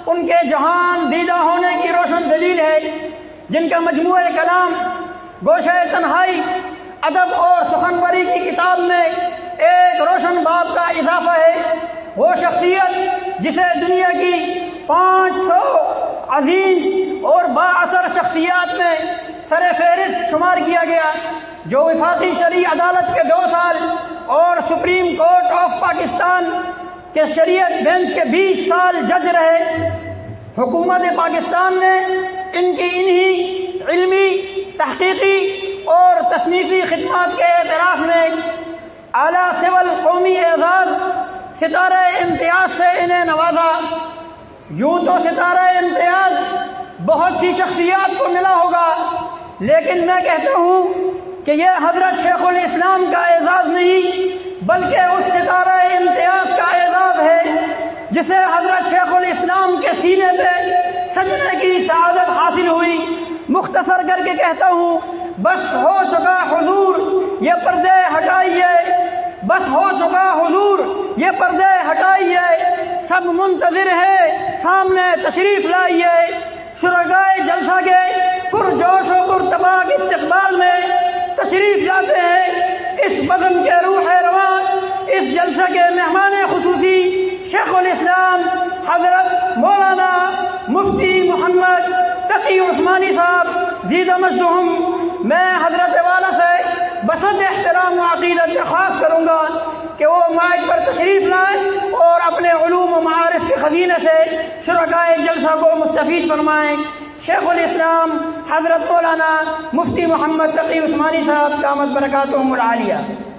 ان کے جہان دیدہ ہونے کی روشن دلیل ہے، جن کا مجموعہ کلام گوشہ تنہائی ادب اور سخنوری کی کتاب میں ایک روشن باب کا اضافہ ہے۔ وہ شخصیت جسے دنیا کی 500 عظیم اور بااثر شخصیات میں سر فہرست شمار کیا گیا، جو وفاقی شرعی عدالت کے 2 سال اور سپریم کورٹ آف پاکستان کے شریعت بینچ کے 20 سال جج رہے۔ حکومت پاکستان نے ان کی انہی علمی، تحقیقی اور تصنیفی خدمات کے اعتراف میں اعلیٰ سول قومی اعزاز ستارہ امتیاز سے انہیں نوازا۔ یوں تو ستارہ امتیاز بہت سی شخصیات کو ملا ہوگا، لیکن میں کہتا ہوں کہ یہ حضرت شیخ الاسلام کا اعزاز نہیں بلکہ اس ستارہ امتیاز کا اعزاز ہے جسے حضرت شیخ الاسلام کے سینے پہ سجنے کی سعادت حاصل ہوئی۔ مختصر کر کے کہتا ہوں، بس ہو چکا حضور یہ پردے ہٹائیے، بس ہو چکا حضور یہ پردے ہٹائیے، سب منتظر ہے سامنے تشریف لائیے۔ شرکائے جلسہ کے پرجوش و پرتباہ استقبال میں تشریف لاتے ہیں اس بزم کے روح رواں، اس جلسہ کے مہمان خصوصی شیخ الاسلام حضرت مولانا مفتی محمد تقی عثمانی صاحب زید مجدہم۔ میں حضرت والا سے بسط احترام و عقیدت درخواست کروں گا کہ وہ مائک پر تشریف لائیں اور اپنے علوم و معارف کے خزینے سے شرکائے جلسہ کو مستفید فرمائیں۔ شیخ الاسلام حضرت مولانا مفتی محمد تقی عثمانی صاحب دامت برکاتہم العالیہ۔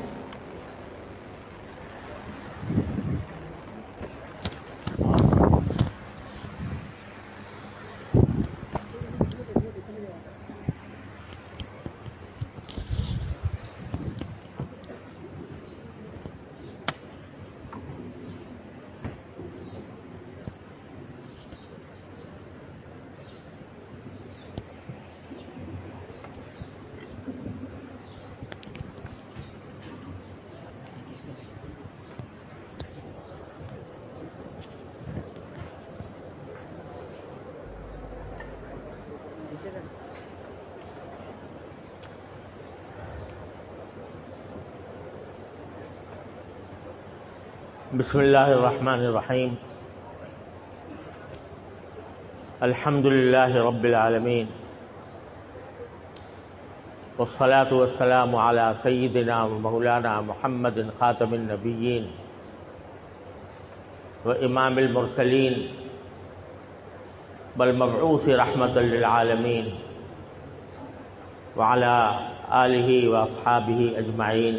بسم اللہ الرحمن الرحیم، الحمد للہ رب العالمین، والصلاة والسلام علی سیدنا و مولانا محمد خاتم النبیین و امام المرسلین والمبعوث رحمۃ للعالمین وعلی آلہ واصحابہ اجمعین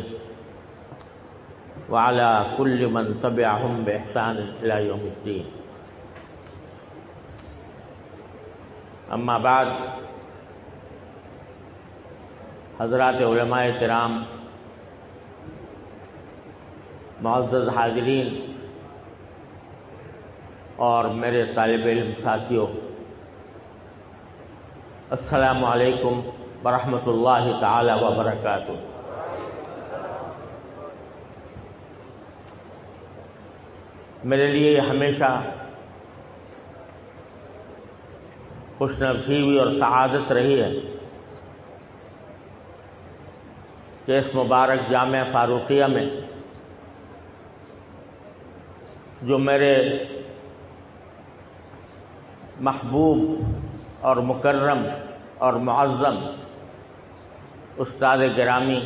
وعلى كل من تبعهم بإحسان إلى يوم الدين۔ اما بعد، حضرات علماء کرام، معزز حاضرین اور میرے طالب علم ساتھیوں، السلام علیکم ورحمۃ اللہ تعالی وبرکاتہ۔ میرے لیے ہمیشہ خوش نصیبی اور سعادت رہی ہے کہ اس مبارک جامعہ فاروقیہ میں جو میرے محبوب اور مکرم اور معظم استاد گرامی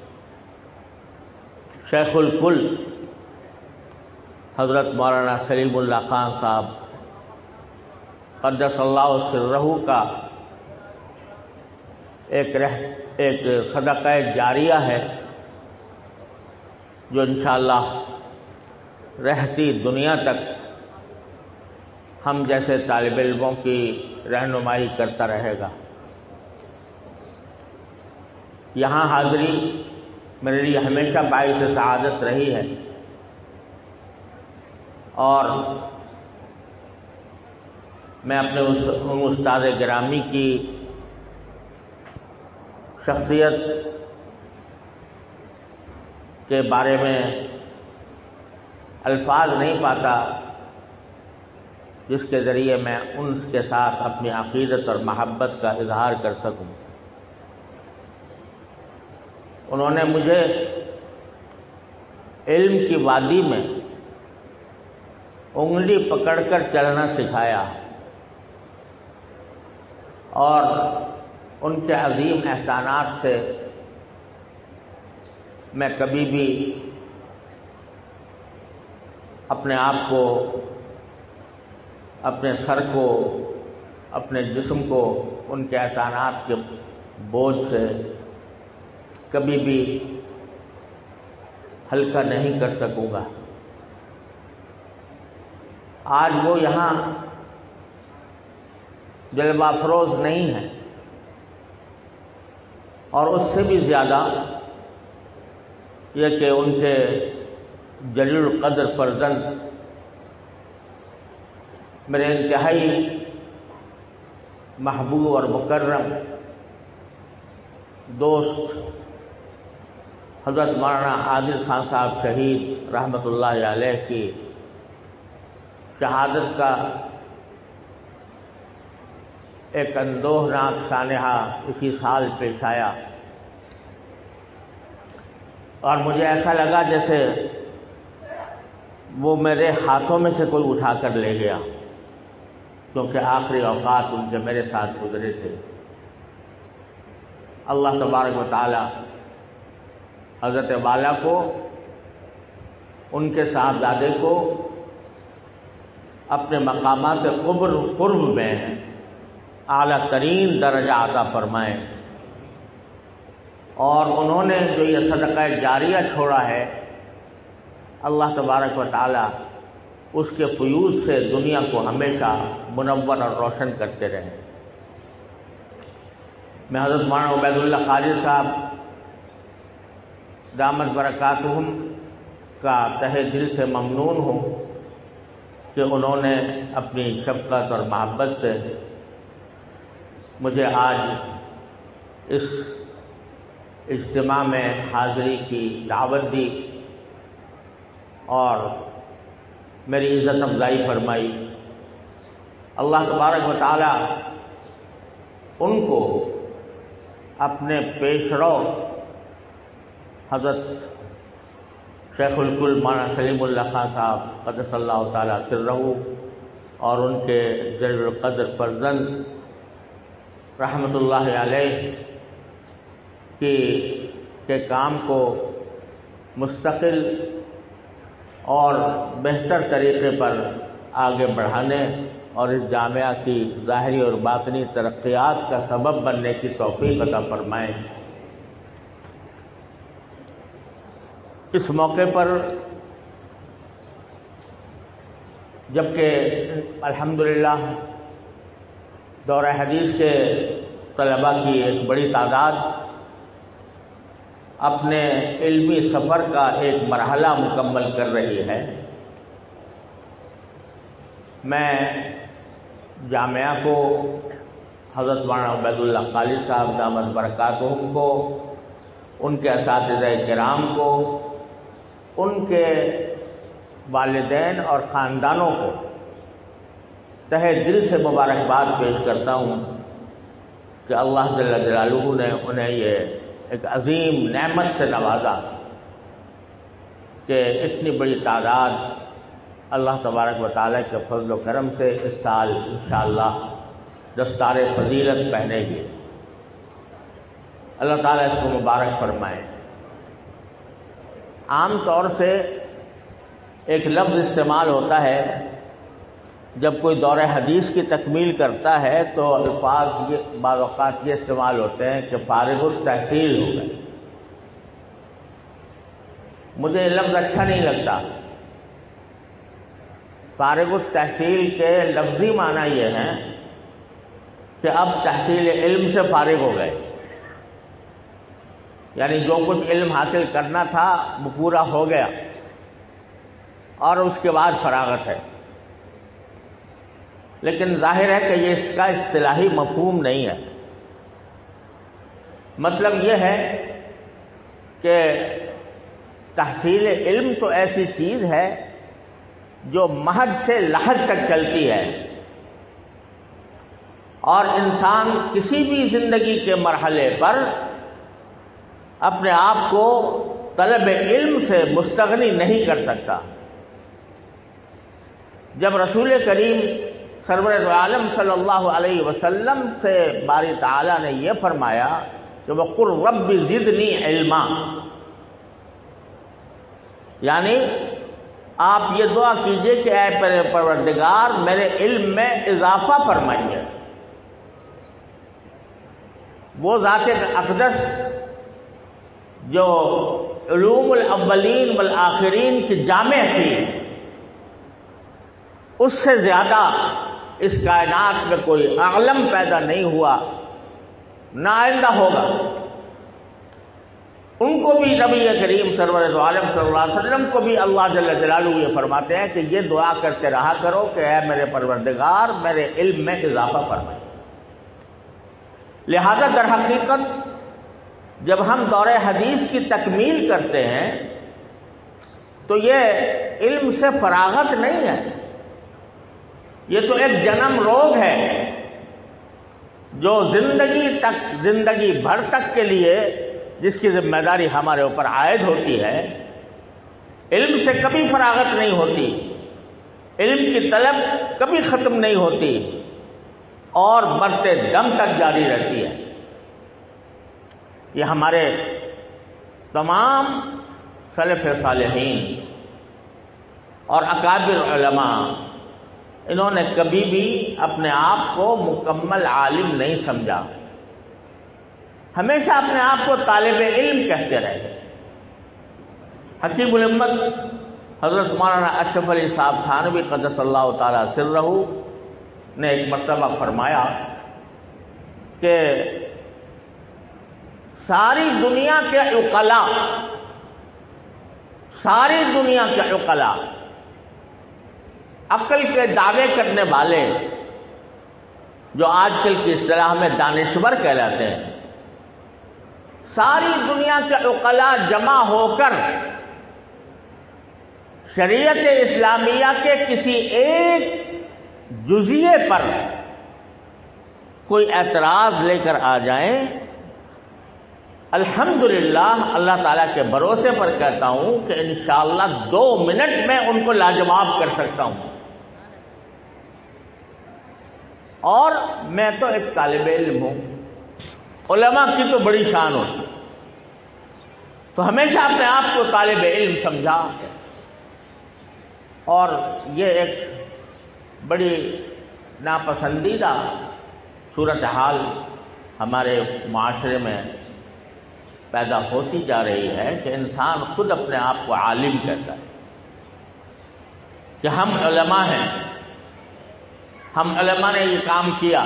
شیخ الکل حضرت مولانا سلیم اللہ خان صاحب قدس اللہ سرہ کا ایک صدقہ جاریہ ہے، جو انشاءاللہ رہتی دنیا تک ہم جیسے طالب علموں کی رہنمائی کرتا رہے گا۔ یہاں حاضری میرے لیے ہمیشہ باعث سعادت رہی ہے، اور میں اپنے استاد گرامی کی شخصیت کے بارے میں الفاظ نہیں پاتا جس کے ذریعے میں ان کے ساتھ اپنی عقیدت اور محبت کا اظہار کر سکوں۔ انہوں نے مجھے علم کی وادی میں انگلی پکڑ کر چلنا سکھایا، اور ان کے عظیم احسانات سے میں کبھی بھی اپنے آپ کو، اپنے سر کو، اپنے جسم کو ان کے احسانات کے بوجھ سے کبھی بھی ہلکا نہیں کر سکوں گا۔ آج وہ یہاں جلوہ افروز نہیں ہے، اور اس سے بھی زیادہ یہ کہ ان کے جلیل القدر فرزند میرے انتہائی محبوب اور مکرم دوست حضرت مولانا عادل خان صاحب شہید رحمۃ اللہ علیہ کی شہادت کا ایک اندوہناک سانحہ اسی سال پیش آیا، اور مجھے ایسا لگا جیسے وہ میرے ہاتھوں میں سے کوئی اٹھا کر لے گیا، کیونکہ آخری اوقات ان کے میرے ساتھ گزرے تھے۔ اللہ تبارک و تعالی حضرت والا کو، ان کے صاحبزادے کو اپنے مقامات قرب میں اعلیٰ ترین درجہ عطا فرمائے، اور انہوں نے جو یہ صدقہ جاریہ چھوڑا ہے، اللہ تبارک و تعالی اس کے فیوض سے دنیا کو ہمیشہ منور اور روشن کرتے رہے۔ میں حضرت مولانا عبید اللہ قاری صاحب دامت برکاتہم کا تہہ دل سے ممنون ہوں کہ انہوں نے اپنی شفقت اور محبت سے مجھے آج اس اجتماع میں حاضری کی دعوت دی اور میری عزت افزائی فرمائی۔ اللہ تبارک و تعالی ان کو اپنے پیشرو حضرت شیخ الکل مولانا سلیم اللہ خان صاحب قدس اللہ تعالیٰ سرہ اور ان کے جلیل القدر فرزند رحمۃ اللہ علیہ کے کام کو مستقل اور بہتر طریقے پر آگے بڑھانے اور اس جامعہ کی ظاہری اور باطنی ترقیات کا سبب بننے کی توفیق عطا فرمائیں۔ اس موقع پر جبکہ الحمدللہ دورہ حدیث کے طلباء کی ایک بڑی تعداد اپنے علمی سفر کا ایک مرحلہ مکمل کر رہی ہے، میں جامعہ کو، حضرت مولانا عبید اللہ قاری صاحب دامت برکاتہم کو، ان کے اساتذہ کرام کو، ان کے والدین اور خاندانوں کو تہہ دل سے مبارکباد پیش کرتا ہوں کہ اللہ جل جلالہ نے انہیں یہ ایک عظیم نعمت سے نوازا کہ اتنی بڑی تعداد اللہ تبارک و تعالیٰ کے فضل و کرم سے اس سال انشاءاللہ دستار فضیلت پہنے گی۔ اللہ تعالیٰ اس کو مبارک فرمائے۔ عام طور سے ایک لفظ استعمال ہوتا ہے جب کوئی دورہ حدیث کی تکمیل کرتا ہے تو الفاظ بعض اوقات یہ استعمال ہوتے ہیں کہ فارغ التحصیل ہو گئے۔ مجھے یہ لفظ اچھا نہیں لگتا۔ فارغ التحصیل کے لفظی معنی یہ ہے کہ اب تحصیل علم سے فارغ ہو گئے، یعنی جو کچھ علم حاصل کرنا تھا وہ پورا ہو گیا اور اس کے بعد فراغت ہے۔ لیکن ظاہر ہے کہ یہ اس کا اصطلاحی مفہوم نہیں ہے۔ مطلب یہ ہے کہ تحصیل علم تو ایسی چیز ہے جو مہد سے لحد تک چلتی ہے، اور انسان کسی بھی زندگی کے مرحلے پر اپنے آپ کو طلب علم سے مستغنی نہیں کر سکتا۔ جب رسول کریم سرور عالم صلی اللہ علیہ وسلم سے باری تعالیٰ نے یہ فرمایا کہ وَقُلْ رَبِّ زِدْنِي عِلْمًا، یعنی آپ یہ دعا کیجئے کہ اے پروردگار میرے علم میں اضافہ فرمائیے۔ وہ ذات اقدس جو علوم الاولین والآخرین کی جامع تھی، اس سے زیادہ اس کائنات میں کوئی عالم پیدا نہیں ہوا، نہ آئندہ ہوگا۔ ان کو بھی نبی کریم سرور عالم صلی اللہ علیہ وسلم کو بھی اللہ جل جلالہ یہ فرماتے ہیں کہ یہ دعا کرتے رہا کرو کہ اے میرے پروردگار میرے علم میں اضافہ فرمائے۔ لہذا در حقیقت جب ہم دور حدیث کی تکمیل کرتے ہیں تو یہ علم سے فراغت نہیں ہے، یہ تو ایک جنم روگ ہے جو زندگی بھر تک کے لیے جس کی ذمہ داری ہمارے اوپر عائد ہوتی ہے۔ علم سے کبھی فراغت نہیں ہوتی، علم کی طلب کبھی ختم نہیں ہوتی اور مرتے دم تک جاری رہتی ہے۔ یہ ہمارے تمام سلف صالحین اور اکابر علماء، انہوں نے کبھی بھی اپنے آپ کو مکمل عالم نہیں سمجھا، ہمیشہ اپنے آپ کو طالب علم کہتے رہے۔ حکیم الامت حضرت مولانا اشرف علی صاحب تھانوی قدس اللہ تعالی سرہ نے ایک مرتبہ فرمایا کہ ساری دنیا کے عقلاء عقل کے دعوے کرنے والے، جو آج کل کی اصطلاح میں دانشور کہلاتے ہیں، ساری دنیا کے عقلاء جمع ہو کر شریعت اسلامیہ کے کسی ایک جزیے پر کوئی اعتراض لے کر آ جائیں، الحمدللہ اللہ تعالیٰ کے بھروسے پر کہتا ہوں کہ انشاءاللہ 2 منٹ میں ان کو لاجواب کر سکتا ہوں۔ اور میں تو ایک طالب علم ہوں، علماء کی تو بڑی شان ہوتی، تو ہمیشہ اپنے آپ کو طالب علم سمجھا، اور یہ ایک بڑی ناپسندیدہ صورتحال ہمارے معاشرے میں پیدا ہوتی جا رہی ہے کہ انسان خود اپنے آپ کو عالم کہتا ہے کہ ہم علماء ہیں، ہم علماء نے یہ کام کیا۔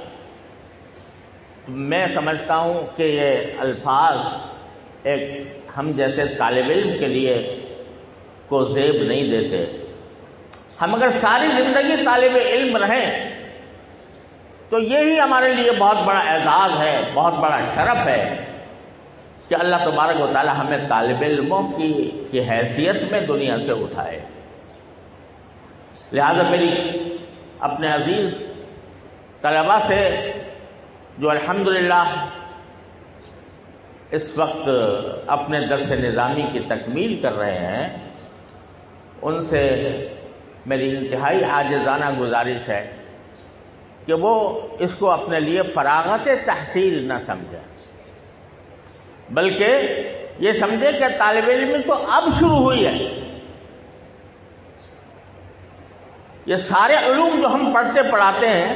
میں سمجھتا ہوں کہ یہ الفاظ ایک ہم جیسے طالب علم کے لیے کو زیب نہیں دیتے۔ ہم اگر ساری زندگی طالب علم رہیں تو یہی ہمارے لیے بہت بڑا اعزاز ہے، بہت بڑا شرف ہے کہ اللہ تبارک و تعالی ہمیں طالب علموں کی حیثیت میں دنیا سے اٹھائے۔ لہذا میری اپنے عزیز طلباء سے جو الحمدللہ اس وقت اپنے درس نظامی کی تکمیل کر رہے ہیں، ان سے میری انتہائی عاجزانہ گزارش ہے کہ وہ اس کو اپنے لیے فراغت تحصیل نہ سمجھیں، بلکہ یہ سمجھے کہ طالب علم تو اب شروع ہوئی ہے۔ یہ سارے علوم جو ہم پڑھتے پڑھاتے ہیں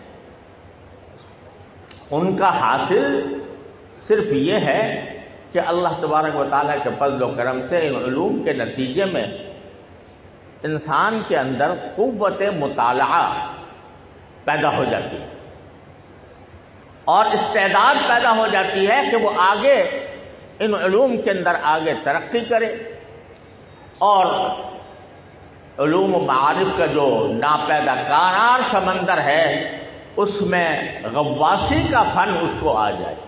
ان کا حاصل صرف یہ ہے کہ اللہ تبارک و تعالیٰ کے فضل و کرم سے ان علوم کے نتیجے میں انسان کے اندر قوت مطالعہ پیدا ہو جاتی ہے اور استعداد پیدا ہو جاتی ہے کہ وہ آگے ان علوم کے اندر آگے ترقی کرے، اور علوم و معارف کا جو ناپیدا کارار سمندر ہے اس میں غواصی کا فن اس کو آ جائے۔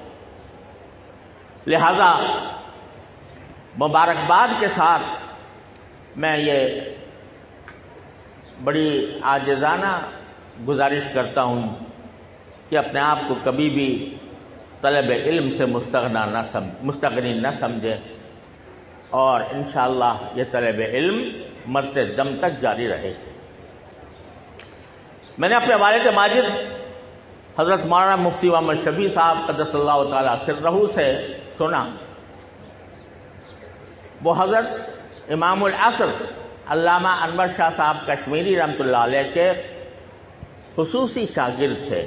لہذا مبارکباد کے ساتھ میں یہ بڑی عاجزانہ گزارش کرتا ہوں کہ اپنے آپ کو کبھی بھی طلب علم سے مستغنی نہ سمجھیں، اور انشاءاللہ یہ طلب علم مرتے دم تک جاری رہے۔ میں نے اپنے والد ماجد حضرت مولانا مفتی محمد شفیع صاحب قدس اللہ تعالیٰ سرہ سے سنا، وہ حضرت امام العصر علامہ انور شاہ صاحب کشمیری رحمۃ اللہ علیہ کے خصوصی شاگرد تھے،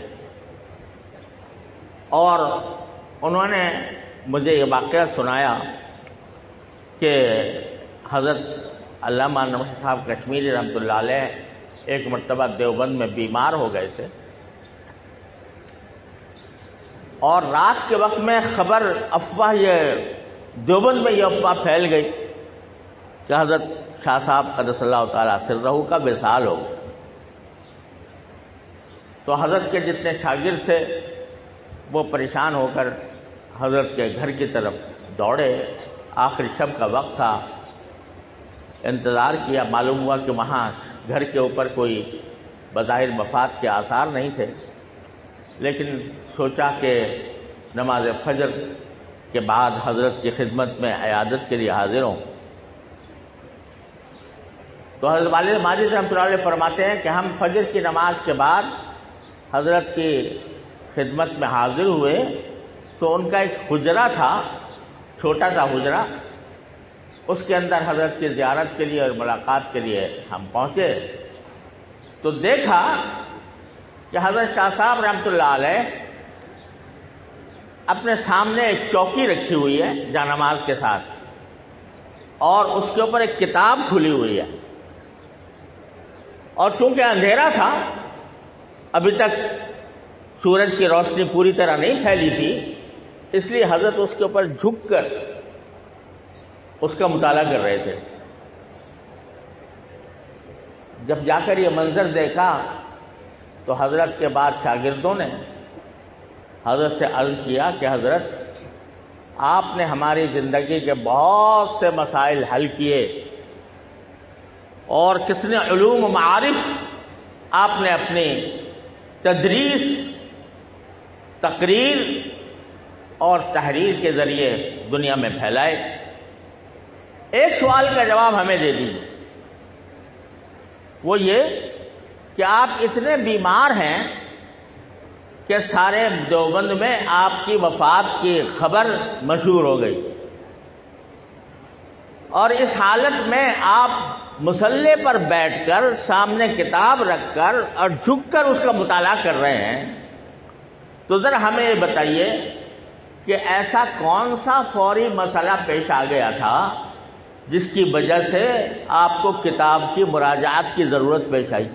اور انہوں نے مجھے یہ واقعہ سنایا کہ حضرت علامہ انور صاحب کشمیری رحمۃ اللہ علیہ ایک مرتبہ دیوبند میں بیمار ہو گئے تھے، اور رات کے وقت میں خبر دیوبند میں یہ افواہ پھیل گئی کہ حضرت شاہ صاحب قدس اللہ تعالیٰ سرہ کا وصال ہو گیا۔ تو حضرت کے جتنے شاگرد تھے وہ پریشان ہو کر حضرت کے گھر کی طرف دوڑے۔ آخری شب کا وقت تھا، انتظار کیا، معلوم ہوا کہ وہاں گھر کے اوپر کوئی بظاہر مفاد کے آثار نہیں تھے، لیکن سوچا کہ نماز فجر کے بعد حضرت کی خدمت میں عیادت کے لیے حاضر ہوں۔ تو حضرت والد ماجد رحمۃ اللہ علیہ فرماتے ہیں کہ ہم فجر کی نماز کے بعد حضرت کی خدمت میں حاضر ہوئے تو ان کا ایک حجرہ تھا، چھوٹا سا حجرہ، اس کے اندر حضرت کی زیارت کے لیے اور ملاقات کے لیے ہم پہنچے تو دیکھا کہ حضرت شاہ صاحب رحمۃ اللہ علیہ اپنے سامنے ایک چوکی رکھی ہوئی ہے جا نماز کے ساتھ، اور اس کے اوپر ایک کتاب کھلی ہوئی ہے، اور چونکہ اندھیرا تھا، ابھی تک سورج کی روشنی پوری طرح نہیں پھیلی تھی، اس لیے حضرت اس کے اوپر جھک کر اس کا مطالعہ کر رہے تھے۔ جب جا کر یہ منظر دیکھا تو حضرت کے بعد شاگردوں نے حضرت سے عرض کیا کہ حضرت، آپ نے ہماری زندگی کے بہت سے مسائل حل کیے، اور کتنے علوم و معارف آپ نے اپنی تدریس، تقریر اور تحریر کے ذریعے دنیا میں پھیلائے۔ ایک سوال کا جواب ہمیں دے دیجیے، وہ یہ کہ آپ اتنے بیمار ہیں کہ سارے دیوبند میں آپ کی وفات کی خبر مشہور ہو گئی، اور اس حالت میں آپ مصلے پر بیٹھ کر سامنے کتاب رکھ کر اور جھک کر اس کا مطالعہ کر رہے ہیں، تو ذرا ہمیں یہ بتائیے کہ ایسا کون سا فوری مسئلہ پیش آ گیا تھا جس کی وجہ سے آپ کو کتاب کی مراجعات کی ضرورت پیش آئی؟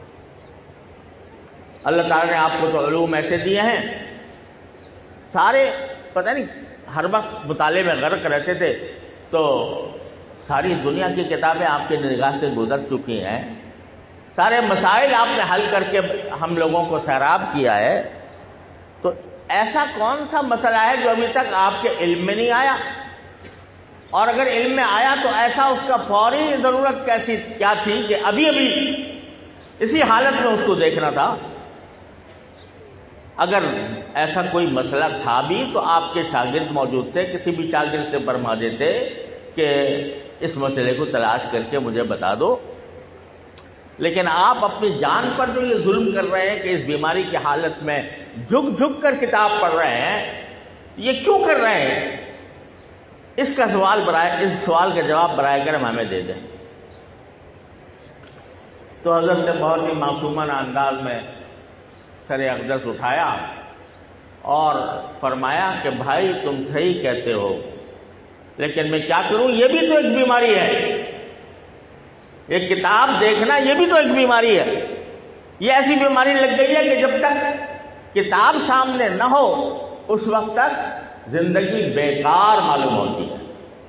اللہ تعالیٰ نے آپ کو تو علوم ایسے دیے ہیں، سارے پتہ نہیں ہر وقت مطالعے میں غرق رہتے تھے، تو ساری دنیا کی کتابیں آپ کی نگاہ سے گزر چکی ہیں، سارے مسائل آپ نے حل کر کے ہم لوگوں کو سیراب کیا ہے، تو ایسا کون سا مسئلہ ہے جو ابھی تک آپ کے علم میں نہیں آیا؟ اور اگر علم میں آیا تو ایسا اس کا فوری ضرورت کیا تھی کہ ابھی اسی حالت میں اس کو دیکھنا تھا؟ اگر ایسا کوئی مسئلہ تھا بھی تو آپ کے شاگرد موجود تھے، کسی بھی شاگرد سے فرما دیتے کہ اس مسئلے کو تلاش کر کے مجھے بتا دو، لیکن آپ اپنی جان پر جو یہ ظلم کر رہے ہیں کہ اس بیماری کی حالت میں جھک جھک کر کتاب پڑھ رہے ہیں، یہ کیوں کر رہے ہیں؟ اس سوال کا جواب برائے کرم ہمیں دے دیں۔ تو حضرت نے بہت ہی معصومانہ انداز میں سر اقدس اٹھایا اور فرمایا کہ بھائی تم صحیح کہتے ہو، لیکن میں کیا کروں، یہ بھی تو ایک بیماری ہے، ایک کتاب دیکھنا یہ بھی تو ایک بیماری ہے۔ یہ ایسی بیماری لگ گئی ہے کہ جب تک کتاب سامنے نہ ہو اس وقت تک زندگی بیکار معلوم ہوتی ہے۔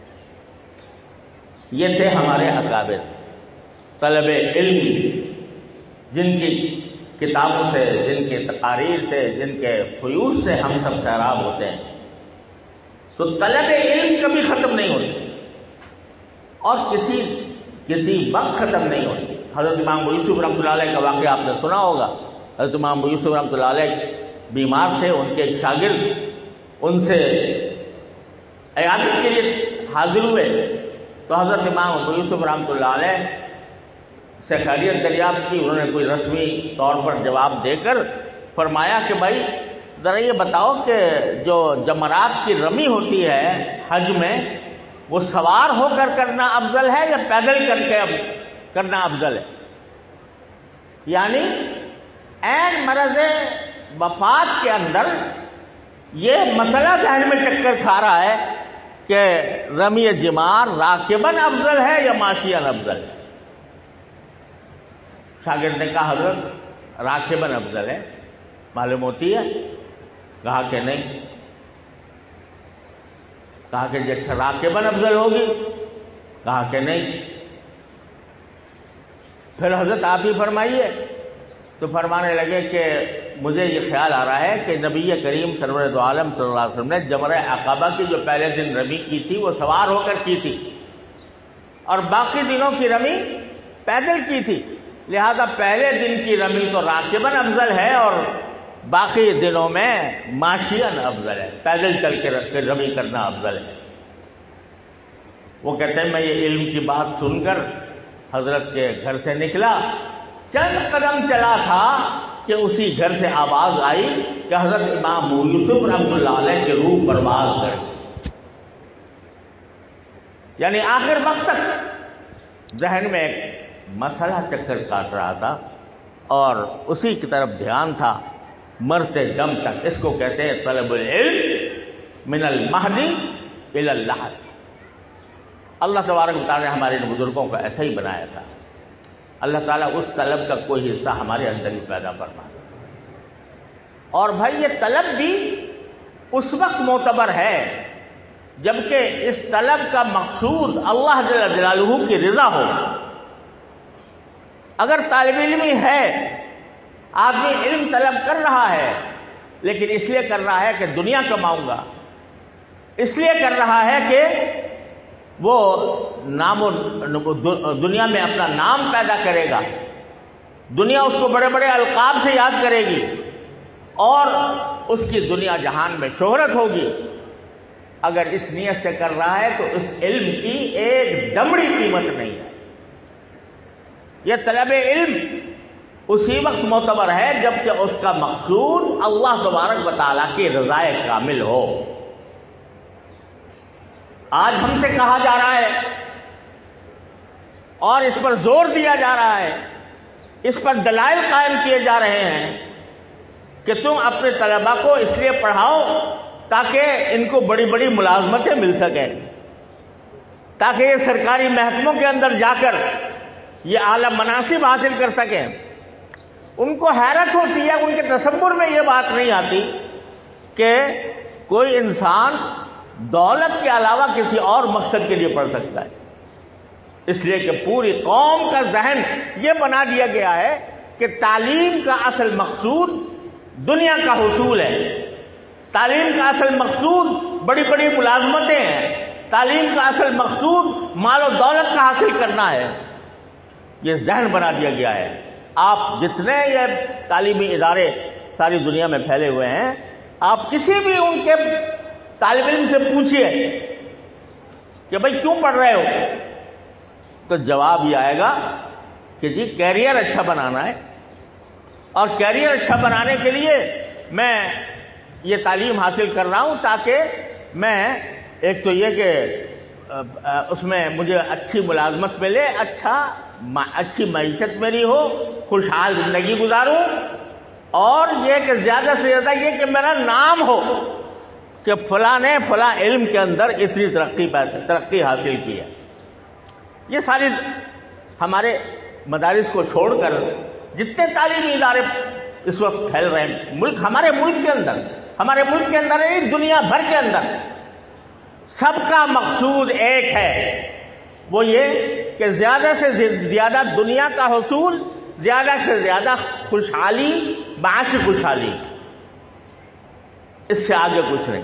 یہ تھے ہمارے اکابر طلب علم، جن کی کتابوں سے، جن کے تقاریر سے، جن کے فیوض سے ہم سب سیراب ہوتے ہیں۔ تو طلب علم کبھی ختم نہیں ہوتی، اور کسی وقت ختم نہیں ہوتی۔ حضرت امام ابو یوسف رحمۃ اللہ علیہ کا واقعہ آپ نے سنا ہوگا. حضرت امام ابو یوسف رحمۃ اللہ علیہ بیمار تھے، ان کے ایک شاگرد ان سے عیادت کے لیے حاضر ہوئے، تو حضرت امام ابو یوسف رحمۃ اللہ علیہ سے خیریت دریافت کی. انہوں نے کوئی رسمی طور پر جواب دے کر فرمایا کہ بھائی ذرا یہ بتاؤ کہ جو جمرات کی رمی ہوتی ہے حج میں، وہ سوار ہو کر کرنا افضل ہے یا پیدل کر کے کرنا افضل ہے؟ یعنی عین مرض وفات کے اندر یہ مسئلہ ذہن میں چکر کھا رہا ہے کہ رمی جمار راکباً افضل ہے یا ماشیاً افضل ہے. شاگرد نے کہا حضرت راکباً افضل ہے. معلوم ہوتی ہے؟ کہا کہ نہیں. کہا کہ جیسے راکباً افضل ہوگی؟ کہا کہ نہیں. پھر حضرت آپ ہی فرمائیے. تو فرمانے لگے کہ مجھے یہ خیال آ رہا ہے کہ نبی کریم سرور دو عالم صلی اللہ علیہ وسلم نے جمرہ عقبہ کی جو پہلے دن رمی کی تھی وہ سوار ہو کر کی تھی، اور باقی دنوں کی رمی پیدل کی تھی. لہذا پہلے دن کی رمی تو راکباً افضل ہے اور باقی دنوں میں ماشیاً افضل ہے، پیدل چل کے رمی کرنا افضل ہے. وہ کہتے ہیں میں یہ علم کی بات سن کر حضرت کے گھر سے نکلا، چند قدم چلا تھا کہ اسی گھر سے آواز آئی کہ حضرت امام ابو یوسف رحمۃ اللہ علیہ کے روح پرواز کر. یعنی آخر وقت تک ذہن میں ایک مسئلہ چکر کاٹ رہا تھا اور اسی کی طرف دھیان تھا مرتے دم تک. اس کو کہتے ہیں طلب العلم من المہدی الی اللحد. اللہ تبارک و تعالیٰ نے ہمارے ان بزرگوں کو ایسا ہی بنایا تھا. اللہ تعالیٰ اس طلب کا کوئی حصہ ہمارے اندر ہی پیدا فرما. اور بھائی یہ طلب بھی اس وقت معتبر ہے جبکہ اس طلب کا مقصود اللہ جل جلالہ کی رضا ہو. اگر طالب علمی ہے، آدمی علم طلب کر رہا ہے لیکن اس لیے کر رہا ہے کہ دنیا کماؤں گا، اس لیے کر رہا ہے کہ وہ دنیا میں اپنا نام پیدا کرے گا، دنیا اس کو بڑے بڑے القاب سے یاد کرے گی اور اس کی دنیا جہان میں شہرت ہوگی. اگر اس نیت سے کر رہا ہے تو اس علم کی ایک دمڑی قیمت نہیں ہے. یہ طلب علم اسی وقت معتبر ہے جبکہ اس کا مقصود اللہ تبارک و تعالیٰ کی رضا کامل ہو. آج ہم سے کہا جا رہا ہے اور اس پر زور دیا جا رہا ہے، اس پر دلائل قائم کیے جا رہے ہیں کہ تم اپنے طلباء کو اس لیے پڑھاؤ تاکہ ان کو بڑی بڑی ملازمتیں مل سکیں، تاکہ یہ سرکاری محکموں کے اندر جا کر یہ اعلی مناصب حاصل کر سکیں. ان کو حیرت ہوتی ہے، ان کے تصور میں یہ بات نہیں آتی کہ کوئی انسان دولت کے علاوہ کسی اور مقصد کے لیے پڑھ سکتا ہے. اس لیے کہ پوری قوم کا ذہن یہ بنا دیا گیا ہے کہ تعلیم کا اصل مقصود دنیا کا حصول ہے، تعلیم کا اصل مقصود بڑی بڑی ملازمتیں ہیں، تعلیم کا اصل مقصود مال و دولت کا حاصل کرنا ہے. یہ ذہن بنا دیا گیا ہے. آپ جتنے یہ تعلیمی ادارے ساری دنیا میں پھیلے ہوئے ہیں، آپ کسی بھی ان کے طالب علم سے پوچھئے کہ بھائی کیوں پڑھ رہے ہو، تو جواب یہ آئے گا کہ جی کیریئر اچھا بنانا ہے، اور کیریئر اچھا بنانے کے لیے میں یہ تعلیم حاصل کر رہا ہوں تاکہ میں ایک تو یہ کہ اس میں مجھے اچھی ملازمت ملے، اچھی معیشت میری ہو، خوشحال زندگی گزاروں، اور یہ کہ زیادہ سے زیادہ یہ کہ میرا نام ہو کہ فلاں نے فلاں علم کے اندر اتنی ترقی حاصل کی ہے. یہ ساری ہمارے مدارس کو چھوڑ کر جتنے تعلیمی ادارے اس وقت پھیل رہے ہیں ہمارے ملک کے اندر نہیں، دنیا بھر کے اندر، سب کا مقصود ایک ہے، وہ یہ کہ زیادہ سے زیادہ دنیا کا حصول، زیادہ سے زیادہ خوشحالی، معاشی خوشحالی، اس سے آگے کچھ نہیں.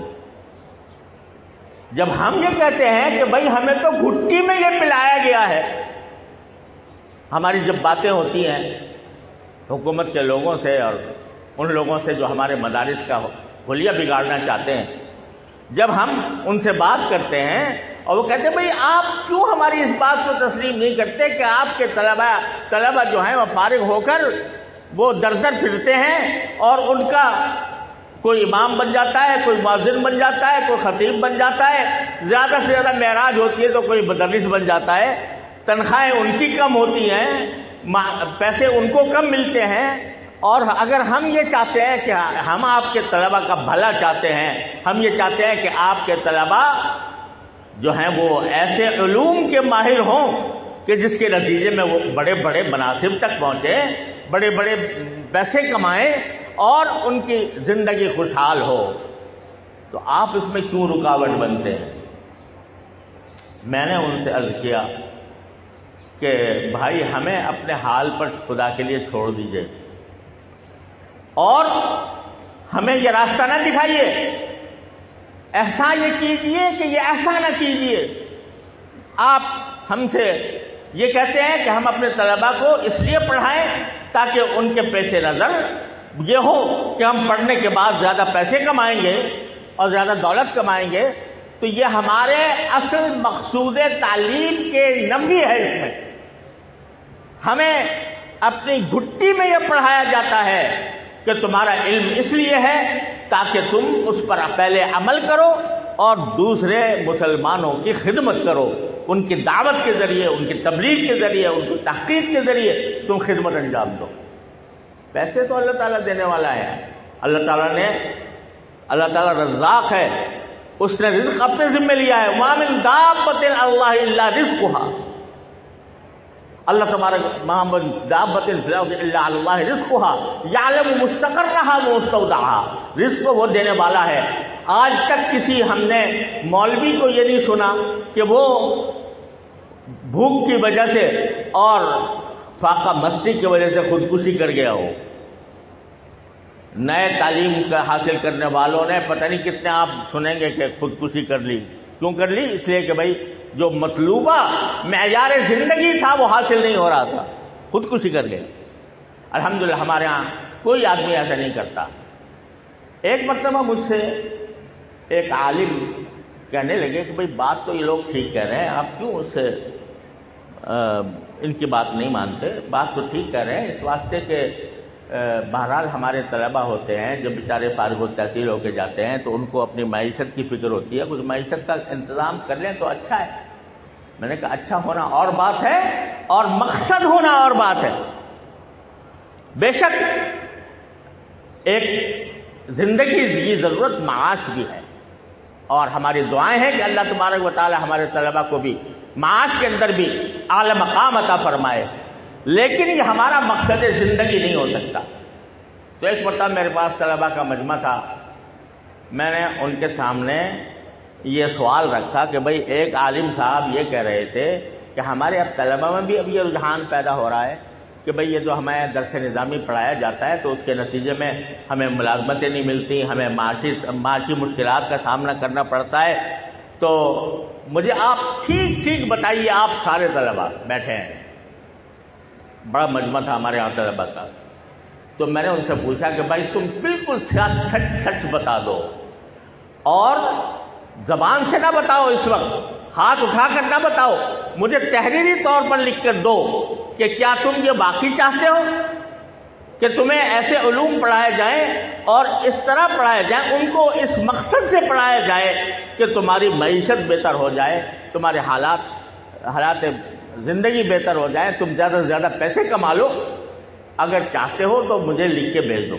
جب ہم یہ کہتے ہیں کہ بھائی ہمیں تو گھٹی میں یہ پلایا گیا ہے ہماری جب باتیں ہوتی ہیں حکومت کے لوگوں سے اور ان لوگوں سے جو ہمارے مدارس کا حلیہ بگاڑنا چاہتے ہیں، جب ہم ان سے بات کرتے ہیں اور وہ کہتے ہیں بھئی آپ کیوں ہماری اس بات کو تسلیم نہیں کرتے کہ آپ کے طلبہ جو ہیں وہ فارغ ہو کر وہ در در پھرتے ہیں اور ان کا کوئی امام بن جاتا ہے، کوئی مؤذن بن جاتا ہے، کوئی خطیب بن جاتا ہے، زیادہ سے زیادہ معراج ہوتی ہے تو کوئی مدرس بن جاتا ہے، تنخواہیں ان کی کم ہوتی ہیں، پیسے ان کو کم ملتے ہیں، اور اگر ہم یہ چاہتے ہیں کہ ہم آپ کے طلبہ کا بھلا چاہتے ہیں، ہم یہ چاہتے ہیں کہ آپ کے طلبہ جو ہیں وہ ایسے علوم کے ماہر ہوں کہ جس کے نتیجے میں وہ بڑے بڑے مناصب تک پہنچے، بڑے بڑے پیسے کمائیں اور ان کی زندگی خوشحال ہو، تو آپ اس میں کیوں رکاوٹ بنتے ہیں؟ میں نے ان سے عرض کیا کہ بھائی ہمیں اپنے حال پر خدا کے لیے چھوڑ دیجئے اور ہمیں یہ راستہ نہ دکھائیے، ایسا یہ کیجئے کہ یہ ایسا نہ کیجئے۔ آپ ہم سے یہ کہتے ہیں کہ ہم اپنے طلباء کو اس لیے پڑھائیں تاکہ ان کے پیش نظر یہ ہو کہ ہم پڑھنے کے بعد زیادہ پیسے کمائیں گے اور زیادہ دولت کمائیں گے، تو یہ ہمارے اصل مقصود تعلیم کے نفی ہے۔ اس میں ہمیں اپنی گھٹی میں یہ پڑھایا جاتا ہے کہ تمہارا علم اس لیے ہے تاکہ تم اس پر پہلے عمل کرو اور دوسرے مسلمانوں کی خدمت کرو، ان کی دعوت کے ذریعے، ان کی تبلیغ کے ذریعے، ان کی تحقیق کے ذریعے تم خدمت انجام دو۔ پیسے تو اللہ تعالیٰ دینے والا ہے، اللہ تعالیٰ رزاق ہے، اس نے رزق اپنے ذمہ لیا ہے۔ وَمَا مِن دَابَّةٍ اللَّهِ إِلَّا رِزْقُهَا، اللہ تبارک محمد دابۃ الا علی اللہ رزقها یعلم مستقرها ومستودعها، رزق وہ دینے والا ہے۔ آج تک کسی ہم نے مولوی کو یہ نہیں سنا کہ وہ بھوک کی وجہ سے اور فاقہ مستی کی وجہ سے خودکشی کر گیا ہو۔ نئے تعلیم کا حاصل کرنے والوں نے پتہ نہیں کتنے آپ سنیں گے کہ خودکشی کر لی۔ کیوں کر لی؟ اس لیے کہ بھائی جو مطلوبہ معیار زندگی تھا وہ حاصل نہیں ہو رہا تھا، خودکشی کر گئے۔ الحمدللہ ہمارے ہاں کوئی آدمی ایسا نہیں کرتا۔ ایک مرتبہ مجھ سے ایک عالم کہنے لگے کہ بھائی بات تو یہ لوگ ٹھیک کہہ رہے ہیں، آپ کیوں اس سے ان کی بات نہیں مانتے؟ بات تو ٹھیک کہہ رہے ہیں اس واسطے کہ بہرحال ہمارے طلبہ ہوتے ہیں جب بیچارے فارغ التحصیل ہو کے جاتے ہیں تو ان کو اپنی معیشت کی فکر ہوتی ہے، کچھ معیشت کا انتظام کر لیں تو اچھا ہے۔ میں نے کہا اچھا ہونا اور بات ہے اور مقصد ہونا اور بات ہے۔ بے شک ایک زندگی کی ضرورت معاش بھی ہے، اور ہماری دعائیں ہیں کہ اللہ تبارک و تعالی ہمارے طلبہ کو بھی معاش کے اندر بھی اعلی مقام عطا فرمائے، لیکن یہ ہمارا مقصد زندگی نہیں ہو سکتا۔ تو ایک مرتبہ میرے پاس طلبہ کا مجمع تھا، میں نے ان کے سامنے یہ سوال رکھا کہ بھئی ایک عالم صاحب یہ کہہ رہے تھے کہ ہمارے اب طلبہ میں بھی اب یہ رجحان پیدا ہو رہا ہے کہ بھئی یہ جو ہمیں درس نظامی پڑھایا جاتا ہے تو اس کے نتیجے میں ہمیں ملازمتیں نہیں ملتی، ہمیں معاشی مشکلات کا سامنا کرنا پڑتا ہے، تو مجھے آپ ٹھیک بتائیے، آپ سارے طلبہ بیٹھے ہیں، بڑا مجمع تھا ہمارے یہاں طلبہ کا، تو میں نے ان سے پوچھا کہ بھائی تم بالکل سچ بتا دو اور زبان سے نہ بتاؤ، اس وقت ہاتھ اٹھا کر نہ بتاؤ، مجھے تحریری طور پر لکھ کر دو کہ کیا تم یہ واقعی چاہتے ہو کہ تمہیں ایسے علوم پڑھائے جائیں اور اس طرح پڑھائے جائیں، ان کو اس مقصد سے پڑھایا جائے کہ تمہاری معیشت بہتر ہو جائے، تمہارے حالات زندگی بہتر ہو جائے، تم زیادہ سے زیادہ پیسے کما لو، اگر چاہتے ہو تو مجھے لکھ کے بھیج دو۔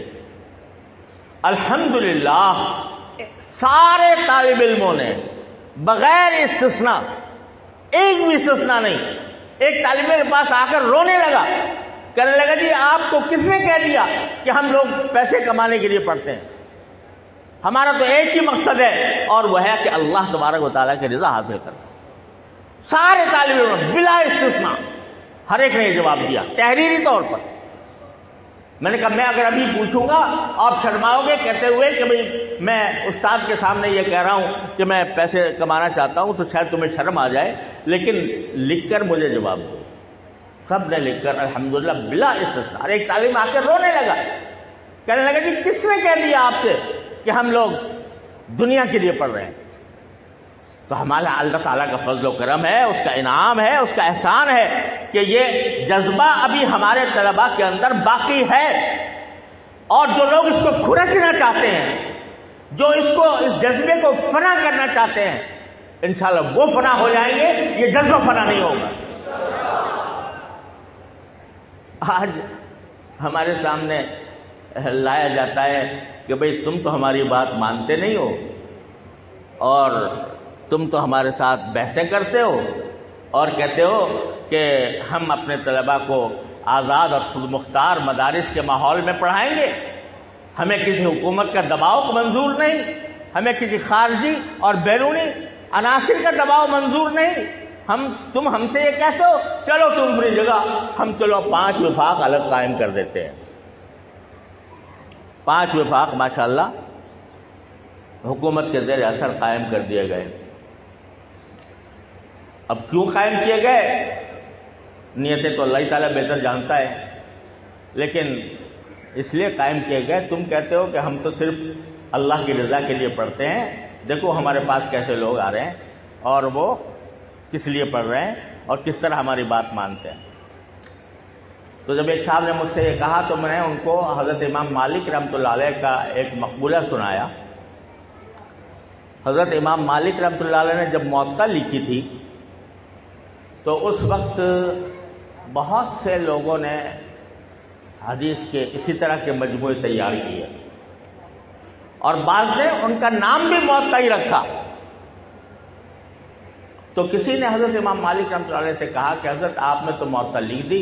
الحمدللہ سارے طالب علموں نے بغیر استثناء، ایک بھی استثناء نہیں، ایک طالب علم کے پاس آ کر رونے لگا، کہنے لگا جی آپ کو کس نے کہہ دیا کہ ہم لوگ پیسے کمانے کے لیے پڑھتے ہیں؟ ہمارا تو ایک ہی مقصد ہے اور وہ ہے کہ اللہ تبارک و تعالیٰ کی رضا حاصل کرنا۔ سارے طالب علم بلا استثناء ہر ایک نے یہ جواب دیا تحریری طور پر۔ میں نے کہا میں اگر ابھی پوچھوں گا آپ شرماؤ گے کہتے ہوئے کہ بھئی میں استاد کے سامنے یہ کہہ رہا ہوں کہ میں پیسے کمانا چاہتا ہوں، تو شاید تمہیں شرم آ جائے، لیکن لکھ کر مجھے جواب دو۔ سب نے لکھ کر الحمدللہ بلا استثناء. ایک طالب آ کے رونے لگا, کہنے لگا جی کس نے کہہ دیا آپ سے کہ ہم لوگ دنیا کے لیے پڑھ رہے ہیں؟ تو ہمارا اللہ تعالیٰ کا فضل و کرم ہے, اس کا انعام ہے, اس کا احسان ہے کہ یہ جذبہ ابھی ہمارے طلباء کے اندر باقی ہے. اور جو لوگ اس کو کھرچنا چاہتے ہیں, جو اس جذبے کو فنا کرنا چاہتے ہیں, انشاءاللہ وہ فنا ہو جائیں گے, یہ جذبہ فنا نہیں ہوگا. آج ہمارے سامنے لایا جاتا ہے کہ بھئی تم تو ہماری بات مانتے نہیں ہو اور تم تو ہمارے ساتھ بحثیں کرتے ہو اور کہتے ہو کہ ہم اپنے طلباء کو آزاد اور خود مختار مدارس کے ماحول میں پڑھائیں گے, ہمیں کسی حکومت کا دباؤ منظور نہیں, ہمیں کسی خارجی اور بیرونی عناصر کا دباؤ منظور نہیں. تم ہم سے یہ کہتے ہو چلو تم اپنی جگہ, ہم چلو 5 وفاق الگ قائم کر دیتے ہیں. 5 وفاق ماشاءاللہ حکومت کے زیر اثر قائم کر دیے گئے. اب کیوں قائم کیے گئے, نیتیں تو اللہ تعالیٰ بہتر جانتا ہے, لیکن اس لیے قائم کیے گئے. تم کہتے ہو کہ ہم تو صرف اللہ کی رضا کے لیے پڑھتے ہیں, دیکھو ہمارے پاس کیسے لوگ آ رہے ہیں اور وہ کس لیے پڑھ رہے ہیں اور کس طرح ہماری بات مانتے ہیں. تو جب ایک صاحب نے مجھ سے یہ کہا تو میں نے ان کو حضرت امام مالک رحمۃ اللہ علیہ کا ایک مقبولہ سنایا. حضرت امام مالک رحمۃ اللہ علیہ نے جب موطا لکھی تھی تو اس وقت بہت سے لوگوں نے حدیث کے اسی طرح کے مجموعے تیار کیے اور بعض نے ان کا نام بھی موطا ہی رکھا. تو کسی نے حضرت امام مالک رحمۃ اللہ علیہ سے کہا کہ حضرت آپ نے تو موطا لکھ دی,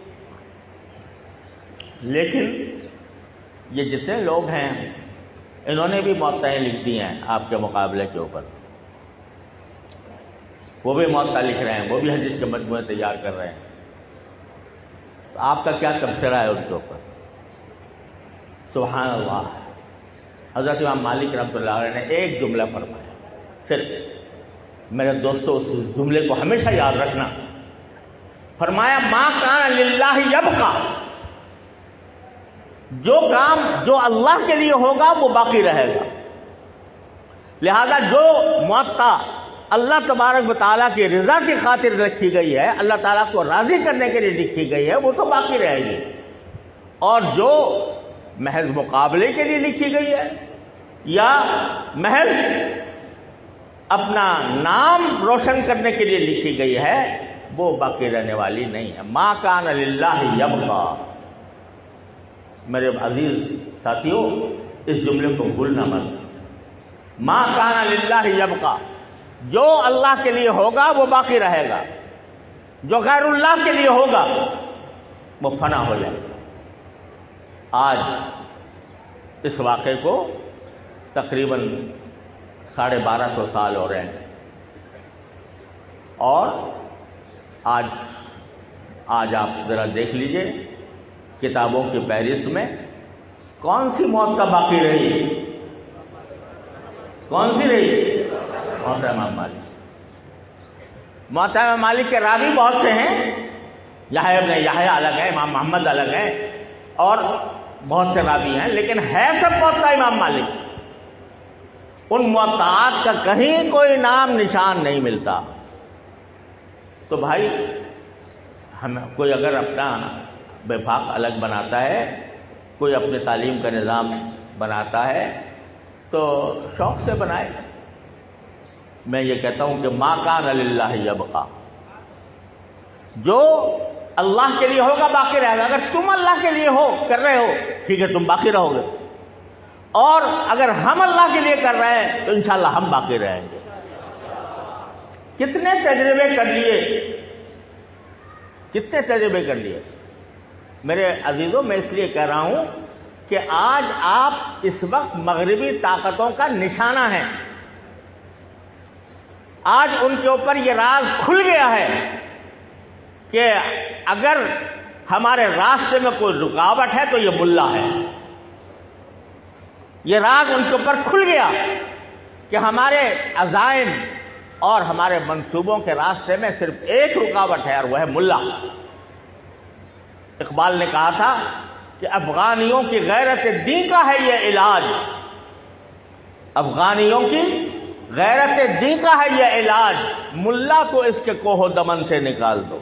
لیکن یہ جتنے لوگ ہیں انہوں نے بھی موطئیں لکھ دی ہیں آپ کے مقابلے کے اوپر, وہ بھی موطا لکھ رہے ہیں, وہ بھی حدیث کے مجموعے تیار کر رہے ہیں. تو آپ کا کیا تبصرہ ہے ان کے اوپر؟ سبحان اللہ. حضرت امام مالک رحمۃ اللہ علیہ نے ایک جملہ فرمایا, صرف. میرے دوستو اس جملے کو ہمیشہ یاد رکھنا. فرمایا ما کان للہ یبقا, جو کام جو اللہ کے لیے ہوگا وہ باقی رہے گا. لہذا جو موطا اللہ تبارک و تعالیٰ کی رضا کی خاطر لکھی گئی ہے, اللہ تعالیٰ کو راضی کرنے کے لیے لکھی گئی ہے, وہ تو باقی رہے گی. اور جو محض مقابلے کے لیے لکھی گئی ہے یا محض اپنا نام روشن کرنے کے لیے لکھی گئی ہے وہ باقی رہنے والی نہیں ہے. ما کان للہ یبقا. میرے عزیز ساتھیوں, اس جملے کو بھولنا مت. ما کان للہ یبقا, جو اللہ کے لیے ہوگا وہ باقی رہے گا, جو غیر اللہ کے لیے ہوگا وہ فنا ہو جائے گا. آج اس واقعے کو تقریباً 1250 سال ہو رہے ہیں, اور آج آپ ذرا دیکھ لیجئے کتابوں کی فہرست میں کون سی موت کا باقی رہی, کون سی رہی؟ موطا امام مالک. موطا امام مالک کے راوی بہت سے ہیں, یحییٰ ابن یحییٰ الگ ہے, امام محمد الگ ہے, اور بہت سے راوی ہیں, لیکن ہے سب موطا امام مالک. ان موطئات کا کہیں کوئی نام نشان نہیں ملتا. تو بھائی کوئی اگر اپنا وفاق الگ بناتا ہے, کوئی اپنی تعلیم کا نظام بناتا ہے تو شوق سے بنائے. میں یہ کہتا ہوں کہ ما کان للہ یبقا, جو اللہ کے لیے ہوگا باقی رہے گا. اگر تم اللہ کے لیے کر رہے ہو ٹھیک ہے, تم باقی رہو گے, اور اگر ہم اللہ کے لیے کر رہے ہیں تو انشاءاللہ ہم باقی رہیں گے. کتنے تجربے کر لیے, کتنے تجربے کر لیے. میرے عزیزوں, میں اس لیے کہہ رہا ہوں کہ آج آپ اس وقت مغربی طاقتوں کا نشانہ ہیں. آج ان کے اوپر یہ راز کھل گیا ہے کہ اگر ہمارے راستے میں کوئی رکاوٹ ہے تو یہ ملا ہے. یہ راز ان کے اوپر کھل گیا کہ ہمارے عزائم اور ہمارے منصوبوں کے راستے میں صرف ایک رکاوٹ ہے, اور وہ ہے ملا. اقبال نے کہا تھا کہ افغانیوں کی غیرت دین کا ہے یہ علاج، افغانیوں کی غیرت دین کا ہے یہ علاج، ملا کو اس کے کوہ و دمن سے نکال دو،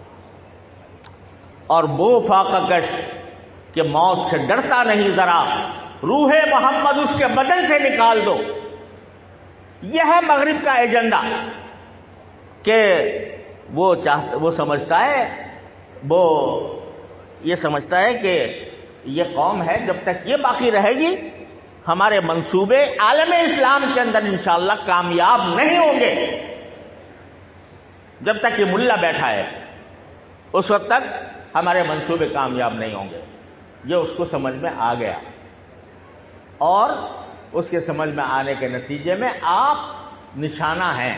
اور وہ فاقہ کش کہ موت سے ڈرتا نہیں ذرا، روح محمد اس کے بدن سے نکال دو۔ یہ ہے مغرب کا ایجنڈا کہ وہ سمجھتا ہے، وہ یہ سمجھتا ہے کہ یہ قوم ہے جب تک یہ باقی رہے گی ہمارے منصوبے عالم اسلام کے اندر انشاءاللہ کامیاب نہیں ہوں گے۔ جب تک یہ ملا بیٹھا ہے اس وقت تک ہمارے منصوبے کامیاب نہیں ہوں گے۔ یہ اس کو سمجھ میں آ گیا، اور اس کے سمجھ میں آنے کے نتیجے میں آپ نشانہ ہیں۔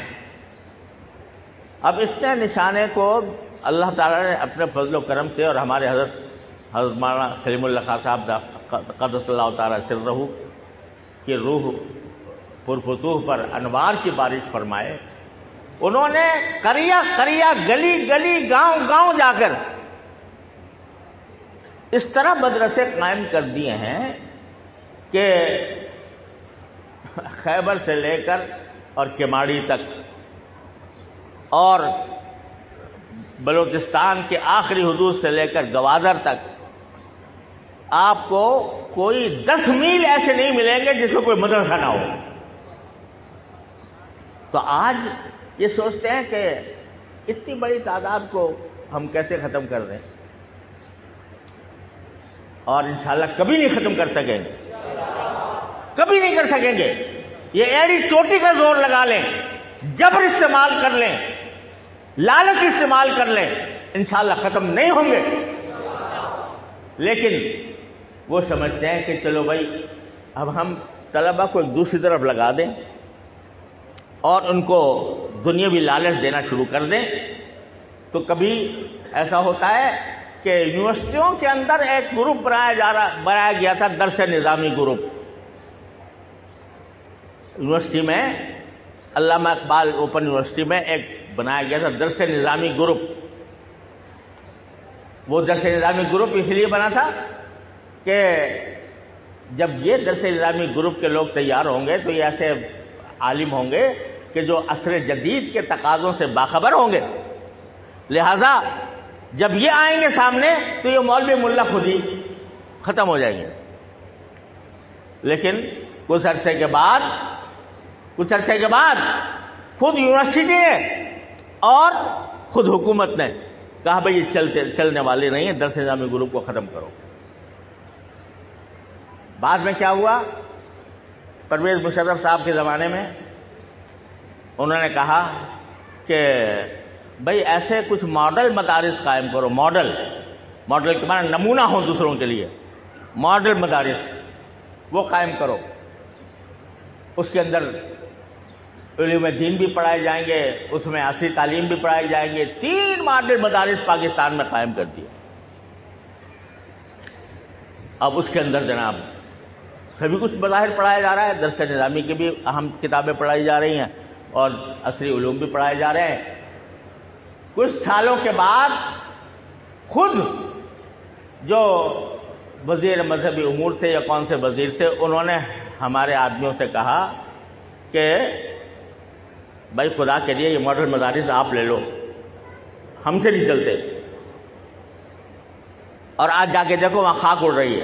اب اتنے نشانے کو اللہ تعالیٰ نے اپنے فضل و کرم سے، اور ہمارے حضرت مولانا سلیم اللہ خان صاحب قدس اللہ تعالیٰ سرہ کی روح پرفتوح پر انوار کی بارش فرمائے، انہوں نے قریہ قریہ، گلی گلی، گاؤں گاؤں جا کر اس طرح مدرسے قائم کر دیے ہیں کہ خیبر سے لے کر اور کیماڑی تک، اور بلوچستان کے آخری حدود سے لے کر گوادر تک آپ کو کوئی 10 میل ایسے نہیں ملیں گے جس میں کوئی مدرسہ نہ ہو۔ تو آج یہ سوچتے ہیں کہ اتنی بڑی تعداد کو ہم کیسے ختم کر دیں، اور انشاءاللہ کبھی نہیں ختم کر سکیں گے، کبھی نہیں کر سکیں گے۔ یہ ایڑی چوٹی کا زور لگا لیں، جبر استعمال کر لیں، لالچ استعمال کر لیں، انشاءاللہ ختم نہیں ہوں گے۔ لیکن وہ سمجھتے ہیں کہ چلو بھائی اب ہم طلبہ کو ایک دوسری طرف لگا دیں اور ان کو دنیاوی لالچ دینا شروع کر دیں، تو کبھی ایسا ہوتا ہے کہ یونیورسٹیوں کے اندر ایک گروپ بنایا گیا تھا، درس نظامی گروپ۔ یونیورسٹی میں علامہ اقبال اوپن یونیورسٹی میں ایک بنایا گیا تھا درس نظامی گروپ۔ وہ درس نظامی گروپ اس لیے بنا تھا کہ جب یہ درس نظامی گروپ کے لوگ تیار ہوں گے تو یہ ایسے عالم ہوں گے کہ جو عصر جدید کے تقاضوں سے باخبر ہوں گے، لہذا جب یہ آئیں گے سامنے تو یہ مولوی ملا خود ہی ختم ہو جائیں گے۔ لیکن کچھ عرصے کے بعد خود یونیورسٹی نے اور خود حکومت نے کہا بھئی یہ چلنے والے نہیں ہیں، درس نظامی گروپ کو ختم کرو۔ بعد میں کیا ہوا؟ پرویز مشرف صاحب کے زمانے میں انہوں نے کہا کہ بھئی ایسے کچھ ماڈل مدارس قائم کرو، ماڈل کے معنی نمونہ ہو دوسروں کے لیے، ماڈل مدارس وہ قائم کرو، اس کے اندر علوم دین بھی پڑھائے جائیں گے، اس میں عصری تعلیم بھی پڑھائی جائیں گے۔ 3 ماڈل مدارس پاکستان میں قائم کر دیے۔ اب اس کے اندر جناب سبھی کچھ بظاہر پڑھایا جا رہا ہے، درس نظامی کی بھی اہم کتابیں پڑھائی جا رہی ہیں اور عصری علوم بھی پڑھائے جا رہے ہیں۔ کچھ سالوں کے بعد خود جو وزیر مذہبی امور تھے یا کون سے وزیر تھے، انہوں نے ہمارے آدمیوں سے کہا کہ بھائی خدا کے لیے یہ ماڈل مدارس آپ لے لو، ہم سے نہیں چلتے۔ اور آج جا کے دیکھو وہاں خاک اڑ رہی ہے۔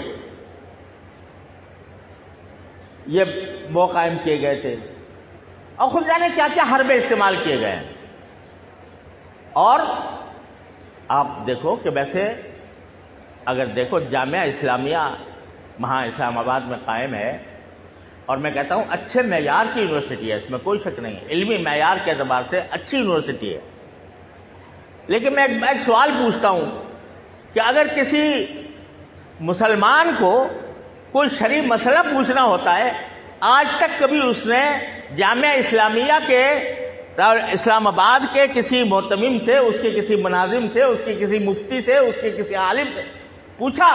یہ وہ قائم کیے گئے تھے اور خود جانے کیا کیا حربے استعمال کیے گئے ہیں۔ اور آپ دیکھو کہ ویسے اگر دیکھو جامعہ اسلامیہ وہاں اسلام آباد میں قائم ہے، اور میں کہتا ہوں اچھے معیار کی یونیورسٹی ہے، اس میں کوئی شک نہیں ہے، علمی معیار کے اعتبار سے اچھی یونیورسٹی ہے۔ لیکن میں ایک سوال پوچھتا ہوں کہ اگر کسی مسلمان کو کوئی شرعی مسئلہ پوچھنا ہوتا ہے، آج تک کبھی اس نے جامعہ اسلامیہ کے اسلام آباد کے کسی معتمم سے، اس کے کسی مناظم سے، اس کے کسی مفتی سے، اس کے کسی عالم سے پوچھا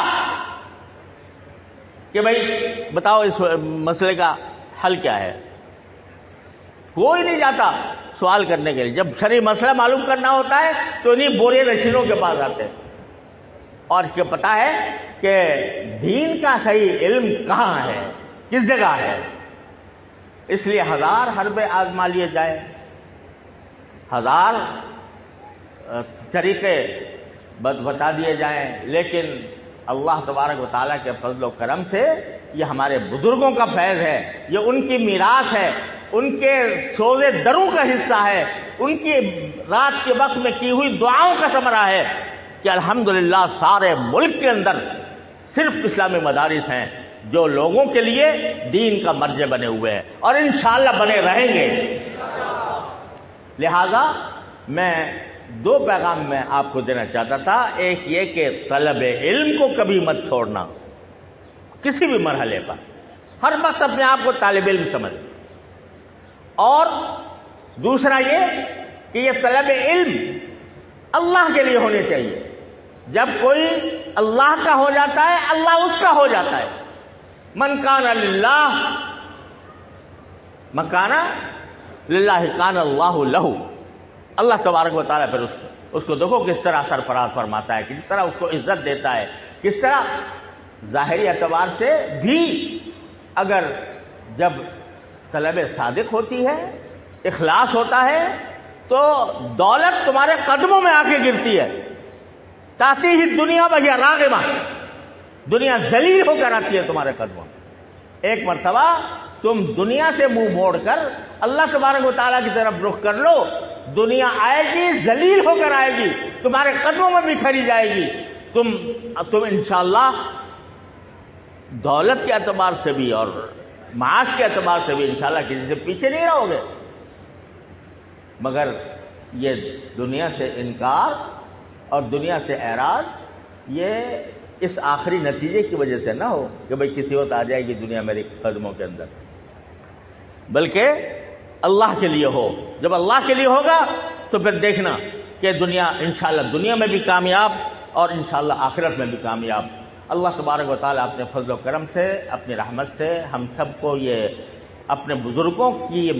کہ بھائی بتاؤ اس مسئلے کا حل کیا ہے؟ کوئی نہیں جاتا سوال کرنے کے لیے۔ جب شرعی مسئلہ معلوم کرنا ہوتا ہے تو انہیں بورے نشینوں کے پاس آتے ہیں اور اس کے پتہ ہے کہ دین کا صحیح علم کہاں ہے، کس جگہ ہے. اس لیے 1000 حربے آزما لیے جائیں، 1000 طریقے بتا دیے جائیں، لیکن اللہ تبارک و تعالیٰ کے فضل و کرم سے یہ ہمارے بزرگوں کا فیض ہے، یہ ان کی میراث ہے، ان کے سوزے دروں کا حصہ ہے، ان کی رات کے وقت میں کی ہوئی دعاؤں کا ثمرہ ہے کہ الحمدللہ سارے ملک کے اندر صرف اسلامی مدارس ہیں جو لوگوں کے لیے دین کا مرجع بنے ہوئے ہیں اور انشاءاللہ بنے رہیں گے. لہذا میں 2 پیغام میں آپ کو دینا چاہتا تھا. ایک یہ کہ طلب علم کو کبھی مت چھوڑنا، کسی بھی مرحلے پر ہر وقت اپنے آپ کو طالب علم سمجھ. اور دوسرا یہ کہ یہ طلب علم اللہ کے لیے ہونے چاہیے. جب کوئی اللہ کا ہو جاتا ہے اللہ اس کا ہو جاتا ہے. من کان للہ من کان للہ کان اللہ لہ. اللہ تبارک و تعالیٰ پھر اس کو دیکھو کس طرح سرفراز فرماتا ہے، کس طرح اس کو عزت دیتا ہے، کس طرح ظاہری اعتبار سے بھی اگر جب طلب صادق ہوتی ہے، اخلاص ہوتا ہے، تو دولت تمہارے قدموں میں آ کے گرتی ہے. تاتی ہی دنیا وہی راغمہ، دنیا ذلیل ہو کر آتی ہے تمہارے قدموں میں. ایک مرتبہ تم دنیا سے منہ موڑ کر اللہ تبارک و تعالیٰ کی طرف رخ کر لو، دنیا آئے گی، ذلیل ہو کر آئے گی، تمہارے قدموں میں بکھری جائے گی. تم انشاءاللہ دولت کے اعتبار سے بھی اور معاش کے اعتبار سے بھی انشاءاللہ کسی سے پیچھے نہیں رہو گے. مگر یہ دنیا سے انکار اور دنیا سے اعراض یہ اس آخری نتیجے کی وجہ سے نہ ہو کہ بھئی کسی وقت آ جائے گی دنیا میرے قدموں کے اندر، بلکہ اللہ کے لیے ہو. جب اللہ کے لیے ہوگا تو پھر دیکھنا کہ دنیا انشاءاللہ دنیا میں بھی کامیاب اور انشاءاللہ آخرت میں بھی کامیاب. اللہ تبارک و تعالیٰ اپنے فضل و کرم سے، اپنی رحمت سے ہم سب کو یہ اپنے بزرگوں کی یہ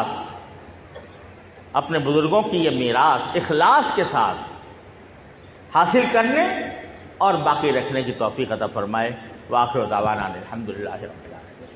میراث اخلاص کے ساتھ حاصل کرنے اور باقی رکھنے کی توفیق عطا فرمائے. وآخر دعوانا الحمدللہ رب العالمین.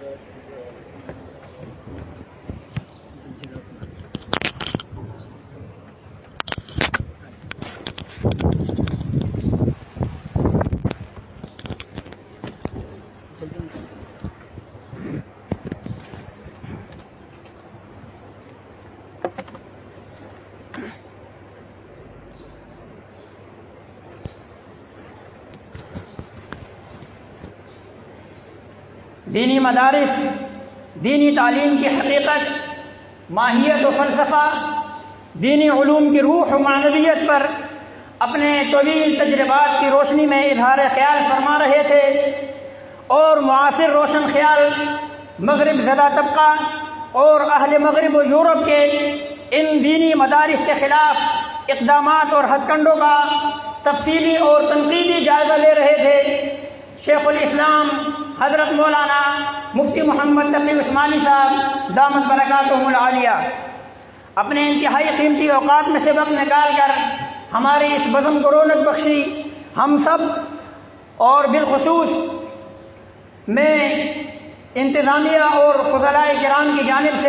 دینی مدارس دینی تعلیم کی حقیقت، ماہیت و فلسفہ، دینی علوم کی روح و معنویت پر اپنے طویل تجربات کی روشنی میں اظہار خیال فرما رہے تھے، اور معاصر روشن خیال مغرب زدہ طبقہ اور اہل مغرب و یورپ کے ان دینی مدارس کے خلاف اقدامات اور ہتھ کنڈوں کا تفصیلی اور تنقیدی جائزہ لے رہے تھے. شیخ الاسلام حضرت مولانا مفتی محمد تقی عثمانی صاحب دامت برکاتہم العالیہ اپنے انتہائی قیمتی اوقات میں سے وقت نکال کر ہماری اس بزم کو رونق بخشی. ہم سب اور بالخصوص میں انتظامیہ اور فضلاء کرام کی جانب سے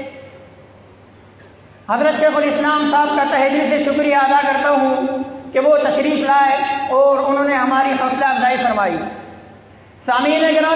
حضرت شیخ الاسلام صاحب کا تہہ دل سے شکریہ ادا کرتا ہوں کہ وہ تشریف لائے اور انہوں نے ہماری حوصلہ افزائی فرمائی. سامعین کرام